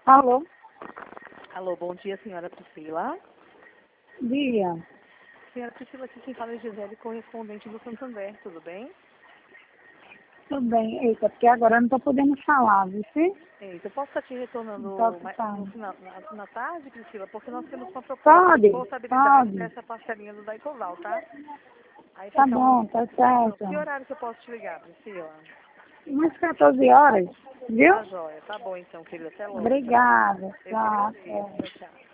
Alô? Alô, bom dia, senhora Priscila. Dia. Senhora Priscila, aqui quem fala é Gisele, correspondente do Santander, tudo bem? Tudo bem. Eita, porque agora eu não estou podendo falar, viu? Eita, eu posso estar te retornando Não posso falar. no final, na tarde, Priscila? Porque nós temos uma proposta de Pode? portabilidade Pode. dessa parcelinha do Daicoval, tá? Aí Tá fica bom, tá certo. Que horário que eu posso te ligar, Priscila? Umas 14 horas, viu? Tá joia. Tá bom então, querida. Até logo, tá? Obrigada. Eu que Tchau. agradeço. Tchau, tchau.